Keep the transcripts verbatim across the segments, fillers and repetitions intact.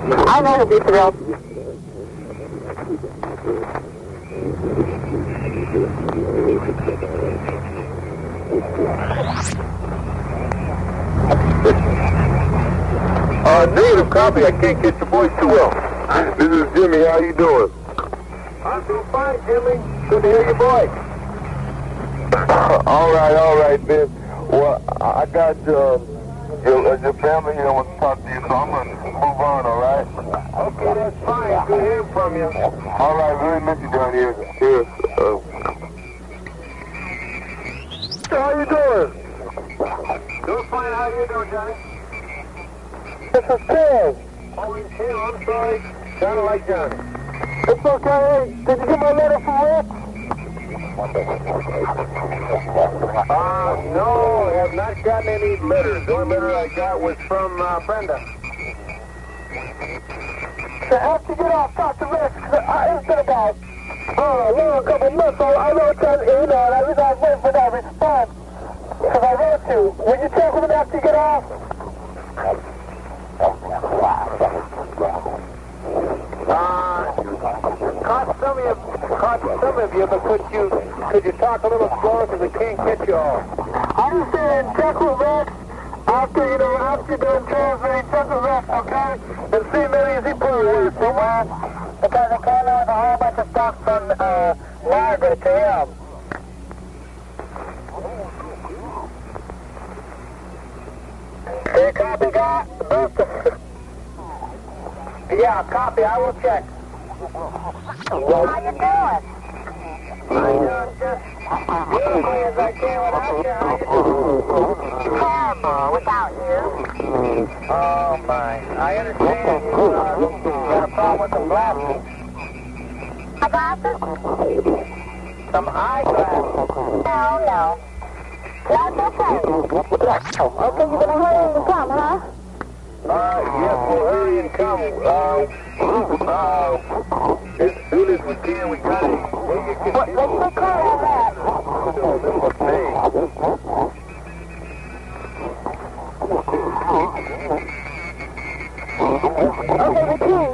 I know he'll be thrilled. Uh, negative copy. I can't get your voice too well. This is Jimmy. How you doing? I'm doing fine, Jimmy. Good to hear your voice. all right, all right, Ben. Well, I got uh, your, uh, your family here wants to talk to you, so I'm going to move on, all right? Okay, that's fine. Good hearing from you. All right, really miss you down here. Here. Uh, so how you doing? Doing fine. How you doing, Johnny? This is Tim. Oh, it's Tim. I'm sorry. Sounded like Johnny. It's okay. Did you get my letter from Rick? Uh, no, I have not gotten any letters. The only letter I got was from uh, Brenda. So after you get off, talk to Rick. Uh, it's been about, oh, well, a couple months. So I wrote that, you know, and I was out waiting for that response. Because I wrote you. Will you check with him after you get off? Uh, caught some of you, caught some of you, but could you, could you talk a little slower because we can't get you all? I'm just saying, check with Rex after, you know, after you're done transferring, check with Rex, okay? And see maybe if he put a word somewhere. Because I came out with a whole bunch of stuff from, uh, Margaret to him. Hey, copy, guy? Yeah, copy. I will check. How you doing? I'm doing just beautifully as I can without you. How you doing? Terrible without you. Oh, my. I understand you uh, got a problem with some glasses. My glasses? Some eyeglasses. No, no. That's okay. Okay, you're going to hurry and come, huh? Uh, yes, we'll hurry and come. Uh, uh, as soon as we can, we got it. What, what's the call on that? Okay, repeat.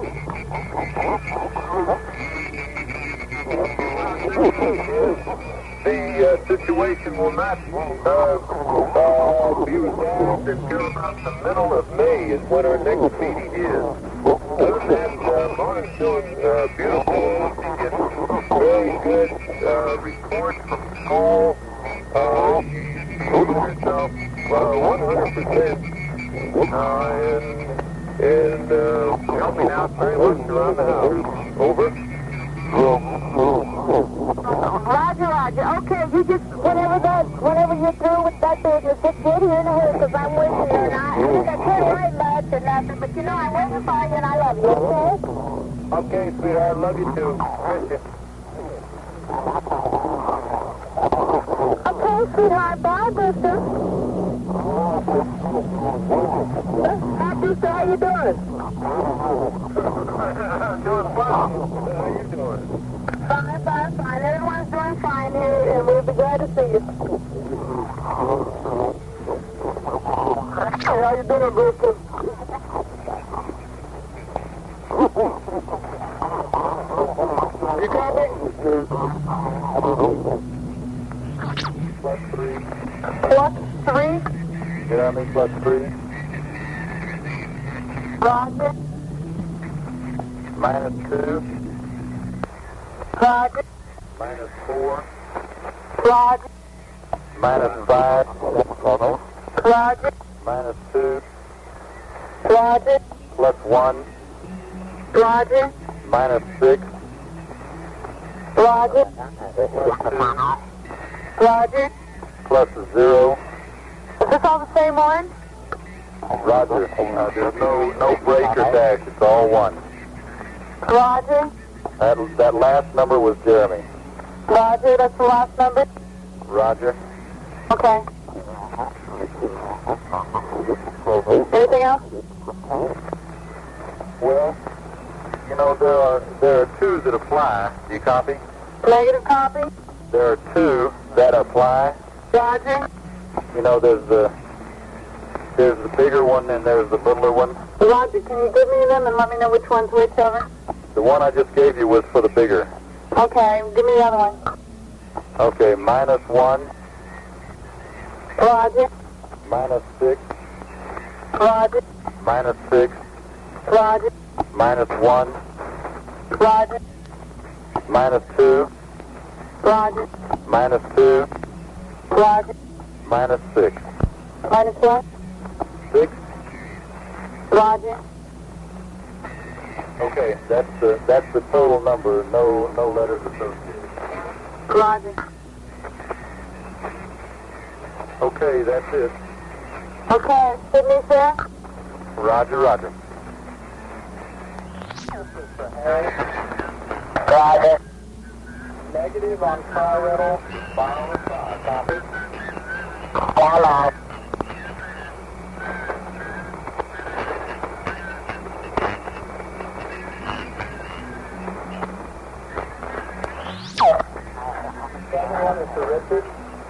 The uh, situation will not uh, uh, be resolved until about the middle of May is when our next meeting is. Other than that, uh, Mona's doing uh, beautiful. She gets very good uh, reports from school. Uh, she's holding herself uh, one hundred percent uh, and, and uh, helping out very much around the house. Over. Roger, Roger. Okay, you just, whenever that, whenever you're through with that business, just get here in a hurry, because I'm waiting here, and I, I think I couldn't write much or nothing, but you know, I'm waiting for you, and I love you, okay? Okay, sweetheart, love you too. Miss you. Okay, sweetheart, bye, Booster. Hi, Booster, how you doing? I'm doing fine. How you doing? Fine, fine, fine. Everyone's doing fine here, and we'll be glad to see you. Hey, how you doing, Booster? You copy? Plus three. Plus three? Yeah, I mean plus three. Roger. Minus two. Roger. Minus four. Roger. Minus five. Roger. Minus two. Roger. Plus one. Roger. Minus six. Roger. Roger. Plus zero. Is this all the same one? Roger. Uh, there's no no break or dash. It's all one. Roger. That that last number was Jeremy. Roger. That's the last number. Roger. Okay. Anything else? Well, you know there are there are two that apply. Do you copy? Negative copy. There are two that apply. Roger. You know there's the there's the bigger one and there's the littler one. Roger, can you give me them and let me know which one's which, over? The one I just gave you was for the bigger. Okay, give me the other one. Okay, minus one. Roger. Minus six. Roger. Minus six. Roger. Minus one. Roger. Minus two. Roger. Minus two. Roger. Minus six. Minus what? Six. Roger. Okay, that's the that's the total number. No no letters associated. Roger. Okay, that's it. Okay, Sydney, sir? Roger, Roger. Roger. Negative on car rental. Final copy. Hello. Everyone is to Richard.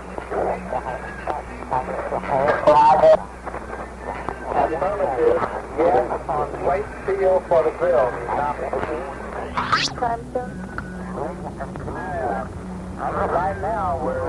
Roger. Affirmative. Yes, on plate steel for the grill. Clemson. Right now, we're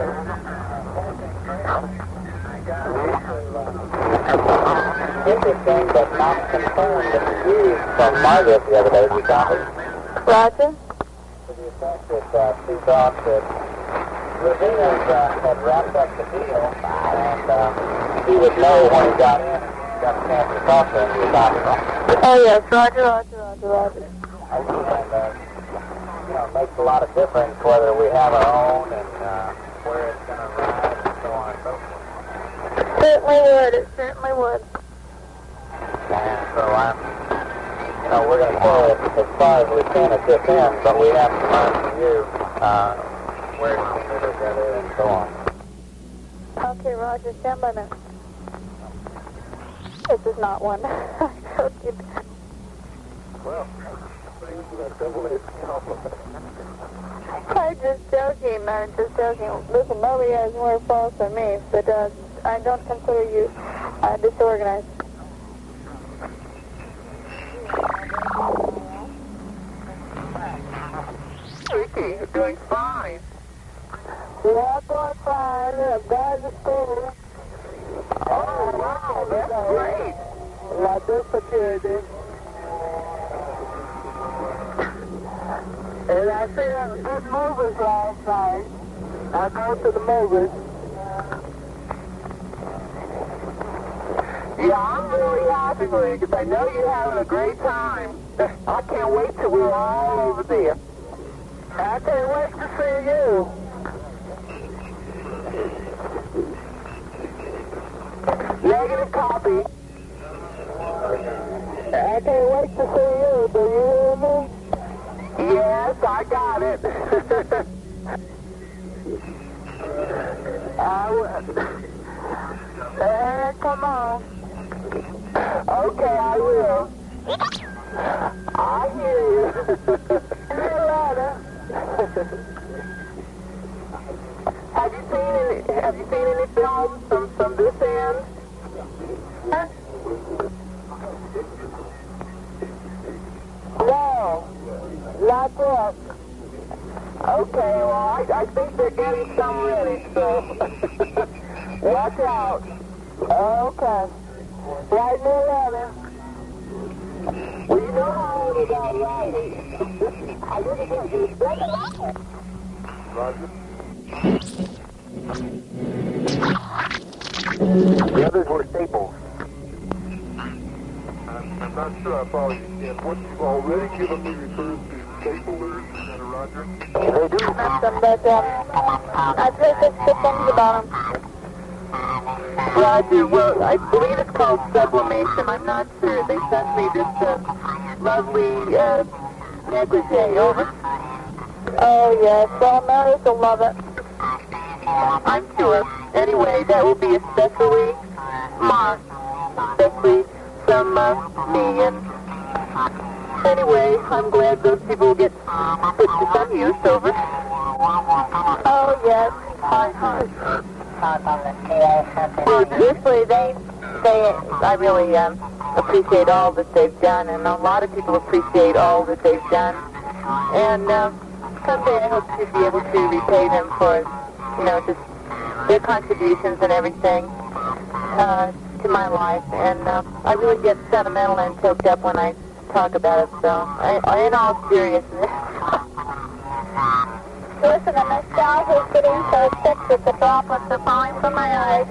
Interesting, but not confirmed that the news from Margaret the other day. We got it. Roger. to the effect that uh, she thought that Ravinas uh, had wrapped up the deal, and uh, he would know when he got in and got a chance to talk to him. He was talking. Oh, yes, Roger, Roger, Roger, Roger. And, uh, you know, it makes a lot of difference whether we have our own and uh, where it's going to ride and so on and so forth. Certainly would, it certainly would. And so I'm, you know, we're going to go as far as we can at this end, but we have to learn from you uh, where to consider better and so on. Okay, Roger, stand by now. This is not one. Well, I'm just joking, I'm just joking. Listen, nobody has more faults than me, but uh, I don't consider you uh, disorganized. Ricky, you're doing fine. Yeah, I'm doing fine. Yeah, guys are still. Oh, wow, that's great. Like this security. And I see uh, good movies last night. I go to the movies. Yeah, I'm really happy for you because I know you're having a great time. I can't wait till we're all over there. I can't wait to see you. Negative copy. I can't wait to see you. Do you hear me? Yes, I got it. I will. Uh, come on. Okay, I will. I hear you. See you later. Have you seen any? Have you seen any films from from this end? No, not yet. Okay, well, I, I think they're getting some ready, so watch out. Okay. Write me a letter. Well, you know how old about writing. I really think you spread it out. Roger. The others were staples. I'm, I'm not sure I follow you, Ken. What you've already given me refers to staplers and a Roger? They do have them, but uh, I've heard good things about them. Roger, well, I believe it's called sublimation. I'm not sure. They sent me this uh, lovely uh, negligee. Over. Oh, yes. Well, Mary's will love it. I'm sure. Anyway, that will be especially marked. Especially from uh, me. And anyway, I'm glad those people will get put to some use. Over. Oh, yes. Hi, hi. Well, usually they say, I really, um, appreciate all that they've done, and a lot of people appreciate all that they've done. And uh, someday I hope to be able to repay them for, you know, just their contributions and everything uh, to my life. And uh, I really get sentimental and choked up when I talk about it, so I, I in all seriousness. Listen, the nostalgia is getting so thick that the droplets are falling from my eyes.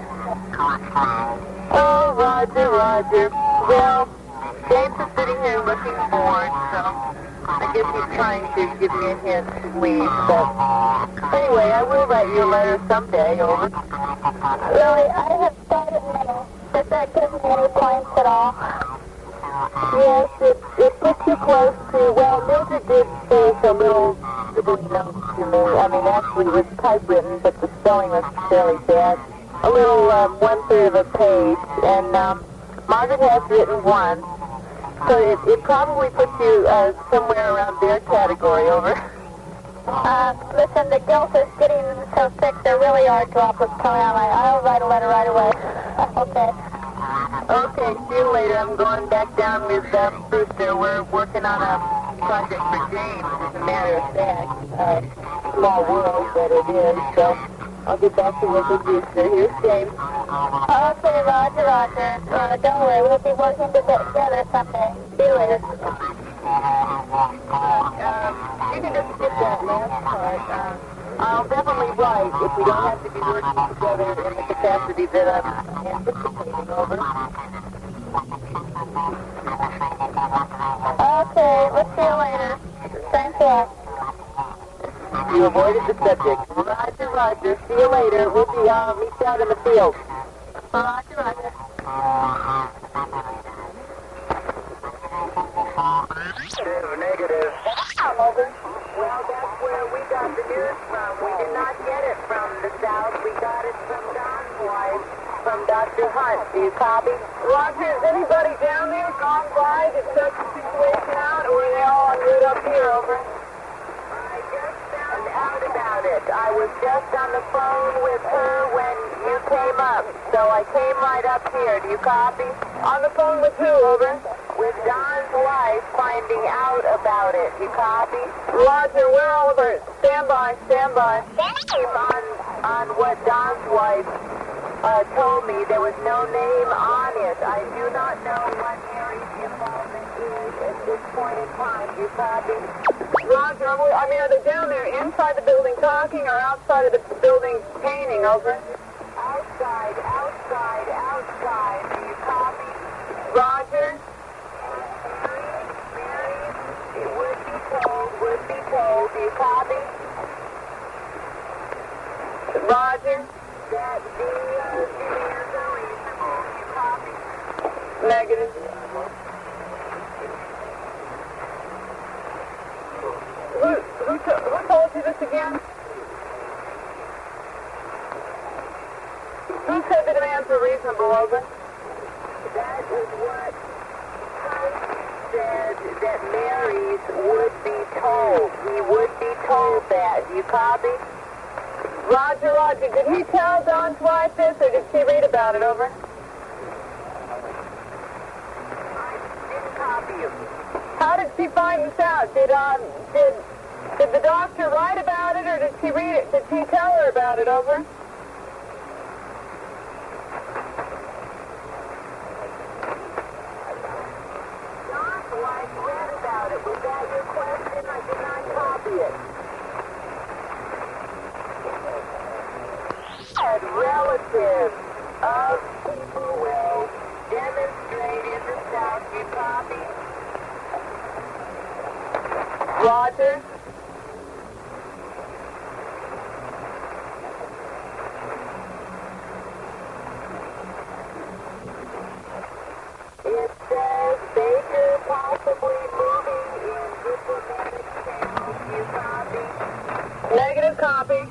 Oh, Roger, Roger. Well, James is sitting here looking bored, so I guess he's trying to give me a hint to leave. But anyway, I will write you a letter someday, over. Really, I have started now. Does that give me any points at all? Yes, it, it puts you close to, well, Mildred did say a little scribbly note to me. I mean, actually it was typewritten, but the spelling was fairly bad. A little um, one-third of a page, and um, Margaret has written one, so it, it probably puts you uh, somewhere around their category, over. Uh, listen, the guilt is getting so thick, there really are droplets coming out. I, I'll write a letter right away. Okay. Okay, see you later. I'm going back down with uh, Brewster. We're working on a project for James, as a matter of fact. Uh, small world that it is, so I'll get back to work with Brewster. Here's James. Okay, Roger, Roger. Uh, don't worry, we'll be working together someday. See you later. Uh, you can just skip that last part. Uh, I'll definitely write if we don't have to be working together in the capacity that I'm anticipating, over. Okay, we'll see you later. Thanks a lot. You avoided the subject. Roger, Roger. See you later. We'll be, uh, meet you out in the field. Roger, Roger. Negative. Over. Well, that's where we got the news from. We did not get it from the south. We got it from Don's wife, from Doctor Hunt. Do you copy? Roger, is anybody down there gone by to check the situation out, or are they all en route up here, over? I just found out about it. I was just on the phone with her when you came up, so I came right up here. Do you copy? On the phone with who, over? With Don's wife, finding out about it. You copy? Roger, we're over. Stand by, stand by. On, on what Don's wife uh, told me, there was no name on it. I do not know what Mary's involvement is at this point in time. You copy? Roger, I mean, are they down there inside the building talking or outside of the building painting, over? Outside, outside, outside. Do you copy? Roger? Told, would be told, do you copy? Roger? That the uh, demands are reasonable, do you copy? Negative. Who, who, to, who told you this again? Who said the demands were reasonable, over? That is what said that Mary's would be told. He would be told that. Do you copy? Roger, Roger. Did he tell Don's wife this, or did she read about it, over? I didn't copy you. How did she find this out? Did, um, did, did the doctor write about it, or did she read it? Did she tell her about it, over? Was that your question? I did not copy it. And relatives of people will demonstrate in the South. You copy? Roger? It says Baker possibly moving in diplomatic channels. You copy? Negative copy.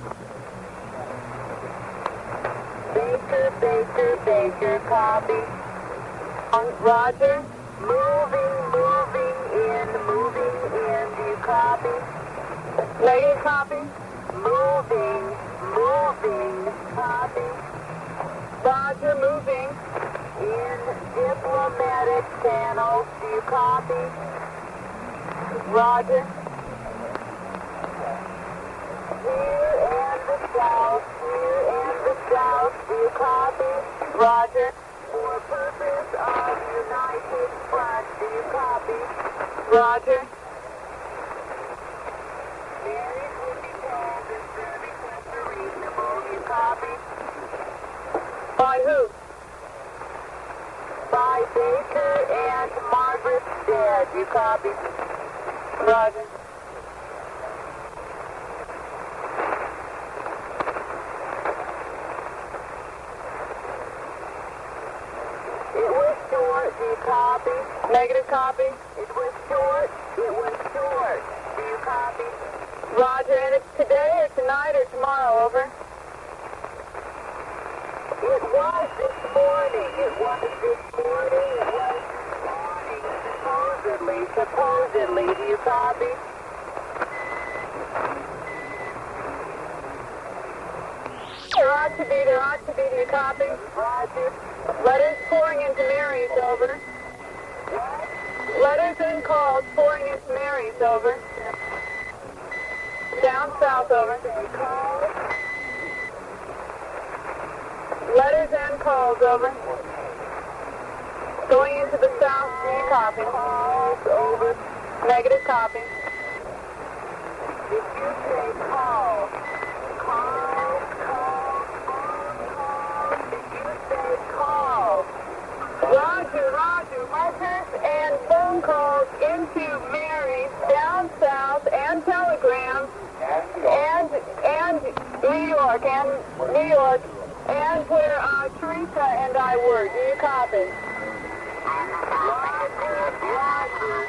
Baker, Baker, Baker, copy. On Roger? Moving, moving in, moving in. Do you copy? Negative copy. Moving, moving, copy. Roger, moving. in diplomatic channels. Do you copy? Roger. Here and the south, here and the south. Do you copy? Roger. For purpose of United Front. Do you copy? Roger. Married would be told if their requests are reasonable. Do you copy? By who? By Baker and Margaret Stead. You copy? Roger. It was short. Do you copy? Negative copy. It was short. It was short. Do you copy? Roger. And it's today or tonight or tomorrow, over? It was this morning. It was this morning. It was this morning. Supposedly. Supposedly. Do you copy? There ought to be. There ought to be. Do you copy? Roger. Letters pouring into Mary's, over. Letters and calls pouring into Mary's, over. Down south, over. Letters and calls, over. Going into the south, do you copy? Calls, over. Negative copy. Did you say call? Call, call, call. Did you say call? Roger, Roger. Letters and phone calls into Mary's, down south, and telegrams, and, and New York, and New York. And where uh, Teresa and I were. Do you copy? Roger, Roger.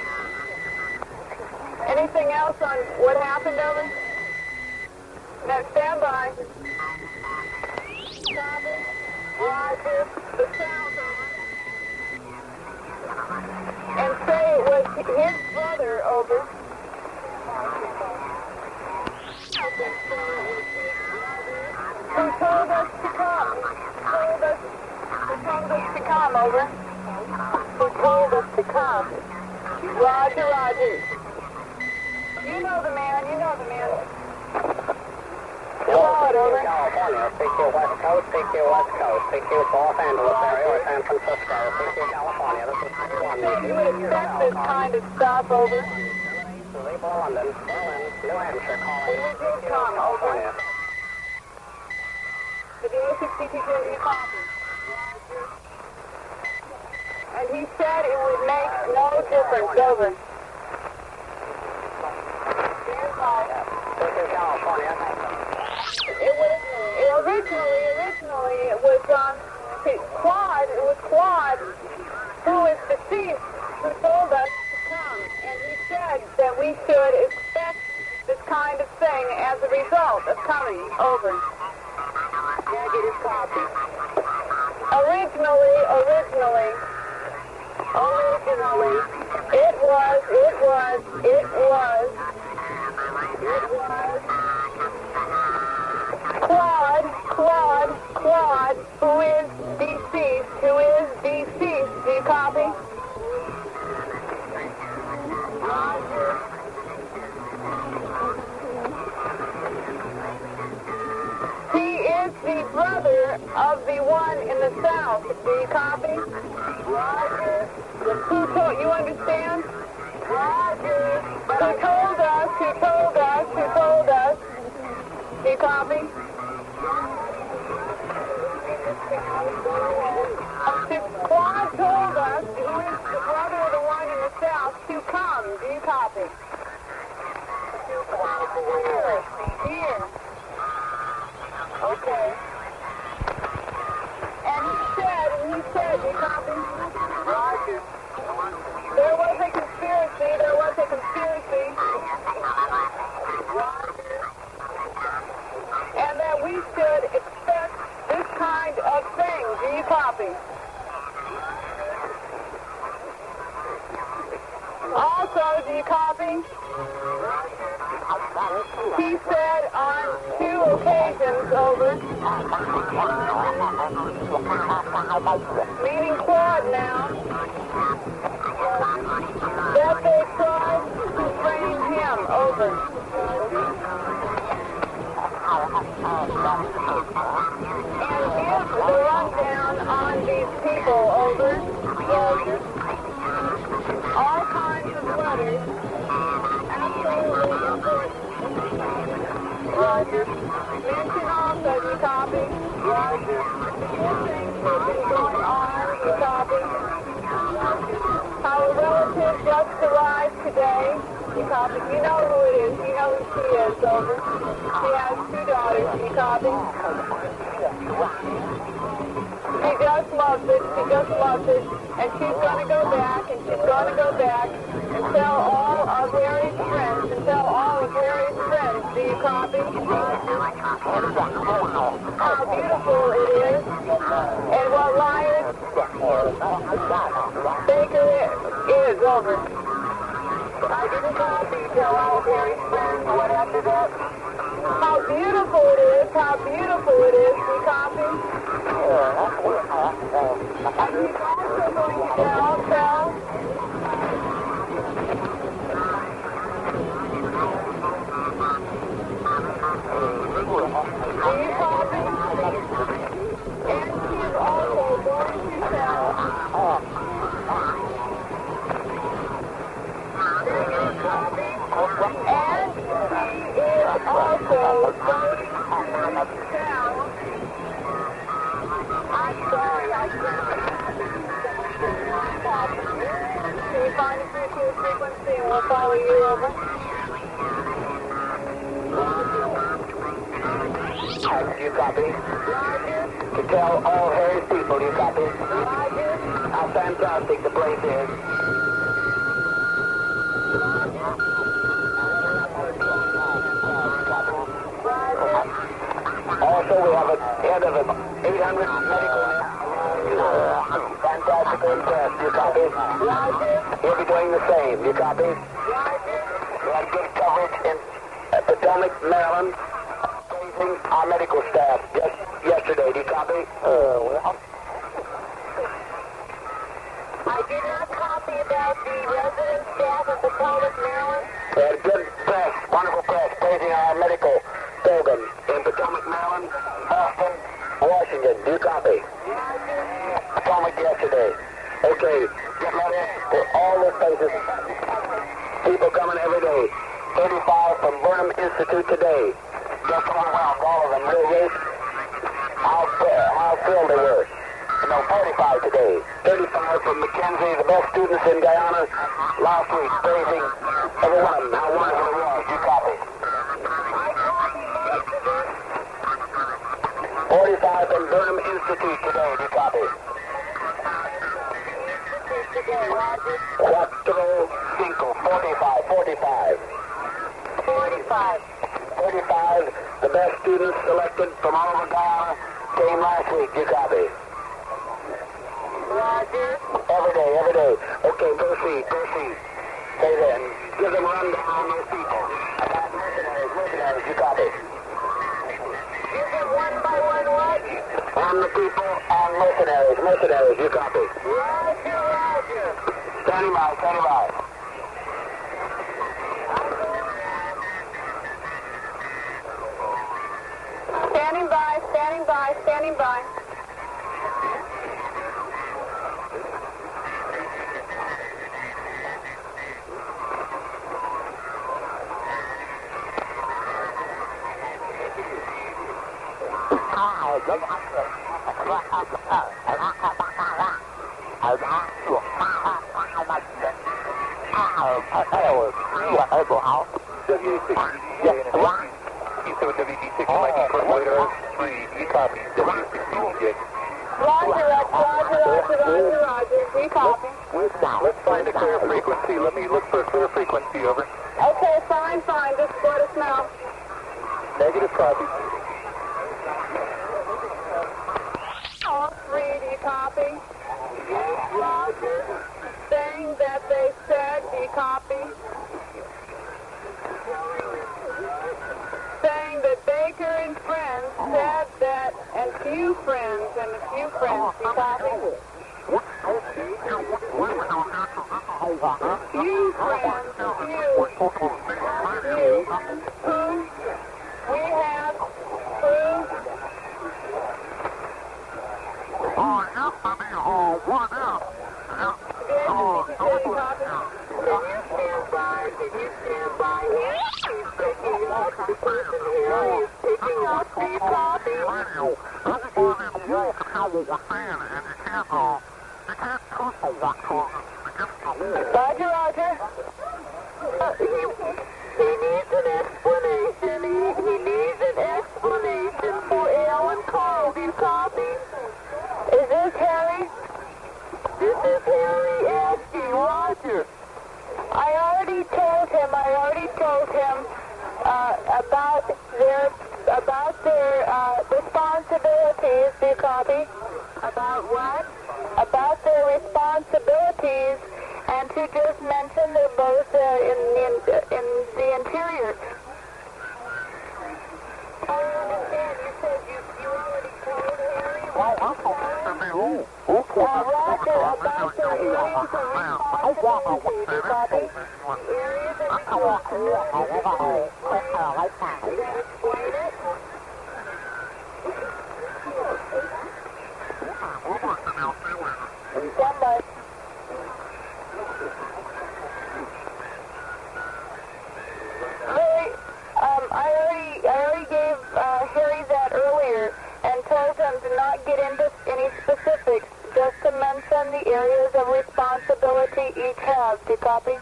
Anything else on what happened, over? No, stand by. Copy. Roger. The sound, over. And say it was his brother, over. Who told us to come? Who told us, who told us to come, over? Who told us to come? Roger, Roger. You know the man, you know the man. Hello, over. California, P Q West Coast, P Q West Coast, P Q Los Angeles area or San Francisco, P Q California. This is one. So you would expect this kind of stuff, over? London, Berlin, New Hampshire, calling. We did come, over. The D A sixty-two copy. And he said it would make no difference, over. Stand by. P Q California. It was it originally, originally it was um, Claude, it was Claude, who is deceased, who told us to come. And he said that we should expect this kind of thing as a result of coming, over. Negative copy. Originally, originally, originally, it was, it was, it was, it was Claude, Claude, Claude, who is deceased, who is deceased. Do you copy? Roger. He is the brother of the one in the south. Do you copy? Roger. Who told, you understand? Roger. Who told us, who told us, who told us. Do you copy? Claude told us, who is the brother of the one in the south, to come. Do you copy? Here. Here. Okay. And he said, he said, you copy? Roger. There was a conspiracy, there was a conspiracy. Roger. And that we should expect this kind of thing. Do you copy? Also, also, do you copy? He said on two occasions over, meaning quad now, that they tried to frame him over. And give the rundown on these people over. All kinds of letters. Absolutely important. Roger. Mention also, you copy? Roger. Good things have been going on, you copy? Roger. How a relative just arrived today, you copy? You know who it is, you know who she is, over. She has two daughters, you copy? She just loves it, she just loves it, and she's going to go back, and she's going to go back and tell all of Harry's friends, and tell all of Harry's friends, do you copy? How beautiful it is, and what liars Baker is, over. I didn't copy, tell all of Harry's friends, what after that? How beautiful it is, how beautiful it is, do you copy? And he's also going to tell, tell, do you copy? And he's also going to tell, do you copy? And he is also going to tell, I'm sorry, I can't. Can you find a frequency, frequency and we'll follow you over? You copy? Roger. To tell all Harry's people, you copy? Roger. How fantastic the place is. Roger. Also, we have a head of an eight hundred medical. Fantastically impressed, you copy? Roger. He'll be doing the same, you copy? Roger. We had good coverage in uh, Potomac, Maryland, praising our medical staff just yesterday, do you copy? Uh, well. I did not copy about the resident staff of Potomac, Maryland. We had good press, wonderful press, praising our medical program in Potomac, Maryland, Boston, Washington, do you copy? Potomac yesterday. Okay, get letters for all those places. People coming every day. thirty-five from Burnham Institute today. Just overwhelmed, all of them. Real rich. How, how thrilled they were. No, forty-five today. thirty-five from Mackenzie, the best students in Guyana last week, praising every one of them. How wonderful it was. You copy? forty-five from Burnham Institute today. Do you copy? Quattro Cinco. forty-five. forty-five. forty-five. forty-five. The best students selected from all over Guyana came last week. Do you copy? Roger. Every day, every day. Okay, proceed, proceed. Say then. Give them a rundown on those people. About mercenaries, mercenaries. You copy? Is it one by one what? On the people and mercenaries, mercenaries, you copy. Roger, roger. Standing by, standing by. Standing by, standing by, standing by. W six, yes, you said W D six might be put later. Three, you copy. W six, Roger, Rex, roger, roger, roger, roger. We copy. let's find a clear frequency. Let me look for a clear frequency, over. Okay, fine, fine. Just let us know. Negative copy. All three, do you copy? Roger. Saying that they said, do you copy? few friends and a few friends. You copy? Few friends, few, few, who we have, who, Can you stand by? Can you stand by here? He's picking up the person here. He's picking up the copy. Roger, Roger. Uh, he, he needs an explanation. He, he needs an explanation for Alan Cole. Do you copy? Is this Harry? This is Harry asking. Roger. I already told him, I already told him uh, about their, about their uh, responsibilities. Do you copy? About what? About their responsibilities, and to just mention they're both uh, in, in, in the interior. I understand. You said you, you already told Harry what you told him? Uh, Roger, about the areas of responsibility. Do you copy? Areas of responsibility. You gotta explain it? Stand by. Larry, um, I already, I already gave uh, Harry that earlier and told him to not get into any specifics, just to mention the areas of responsibility each has. Do you copy?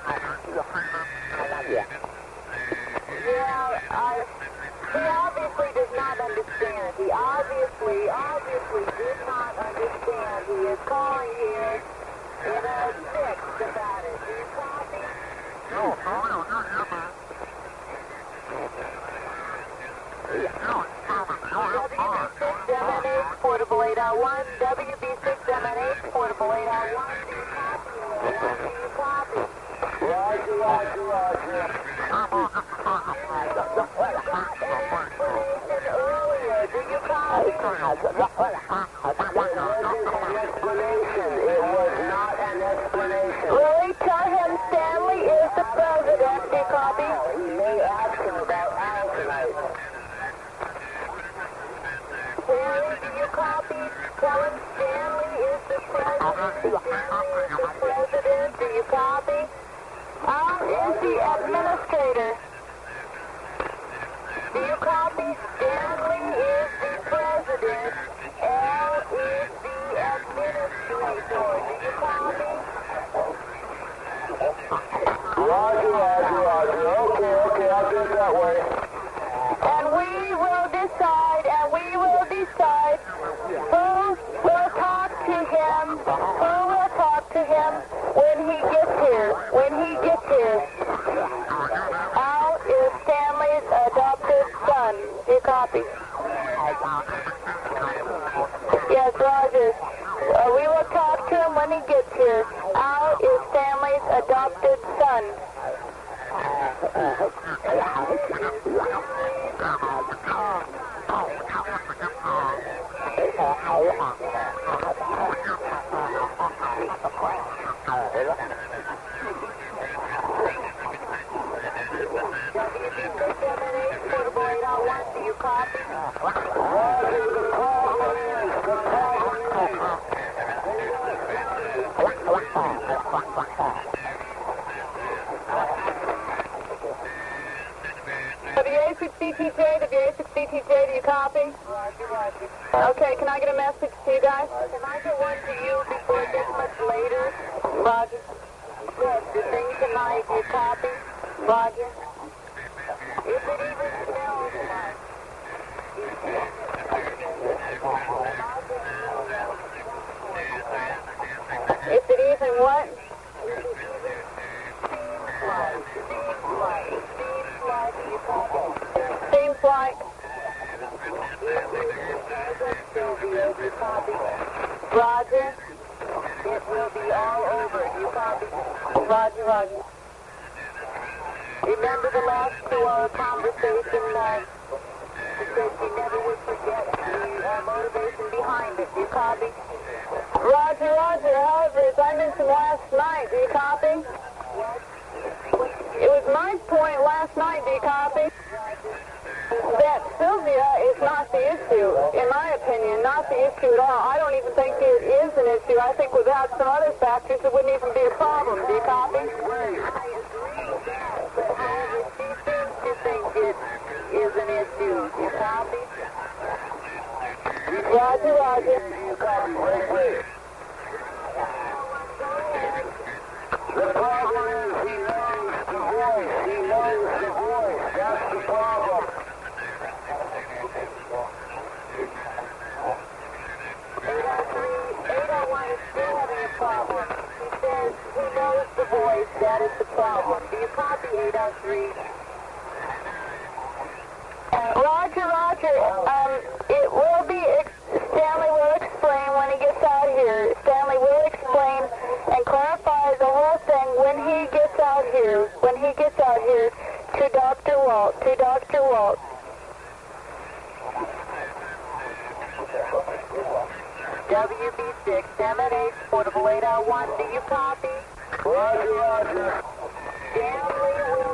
Yeah, I, he obviously does not understand. He obviously, obviously did not understand. He is calling here in a fix about it. Do you copy? No, no, no, no, no. W B six M N H, portable eight oh one. W B six M N H, portable eight oh one. Do you copy? Do you copy? Roger, roger, roger. Earlier, do you copy? Explanation. It was not an explanation. Really? Tell him Stanley is the president. Do you copy? He may ask him about Al tonight. Harry, do you copy? Tell him Stanley is the president. Stanley is the president. Do you copy? Al is the administrator. Do you copy? Stanley is the president. Al is the administrator. Do you copy? Roger, roger, roger. Okay, okay, I'll do it that way. And we will decide, and we will decide who will talk to him, who will talk to him when he gets here, when he gets here. Al is Stanley's adopted son. Do you copy? Yes, Roger. Uh, we will talk to him when he gets here. Al is Stanley's adopted son. Do you copy? W A six D T J, W A six D T J, do you copy? Okay, can I get a message to you guys? Can I get one to you before it gets much later? Roger. Yes, the thing tonight, do you copy? Roger. If it even smells tonight. If it even what? Seems like. Roger. It will be all over. You copy? Roger, Roger. Remember the last two-hour conversation, uh, She said she never would forget the uh, motivation behind it. Do you copy? Roger, Roger. However, as I mentioned last night, do you copy? It was my point last night, do you copy? That Sylvia is not the issue, in my opinion, not the issue at all. I don't even think it is an issue. I think without some other factors, it wouldn't even be a problem. Do you copy? I agree with that, but however, she seems to think it is an issue. Do you copy? Roger, Roger. You copy, right here. The problem is he knows the voice. He knows the voice. That's the problem. eight oh three, eight oh one is still having a problem. He says he knows the voice. That is the problem. Do you copy eight oh three? Roger, Roger. Um, it will be, ex Stanley will explain when he gets out here. Stanley will explain and clarify the whole thing when he gets out here, when he gets out here to Doctor Walt, to Doctor Walt. W B six, M N H, portable eight oh one. Do you copy? Roger, Roger. Stanley will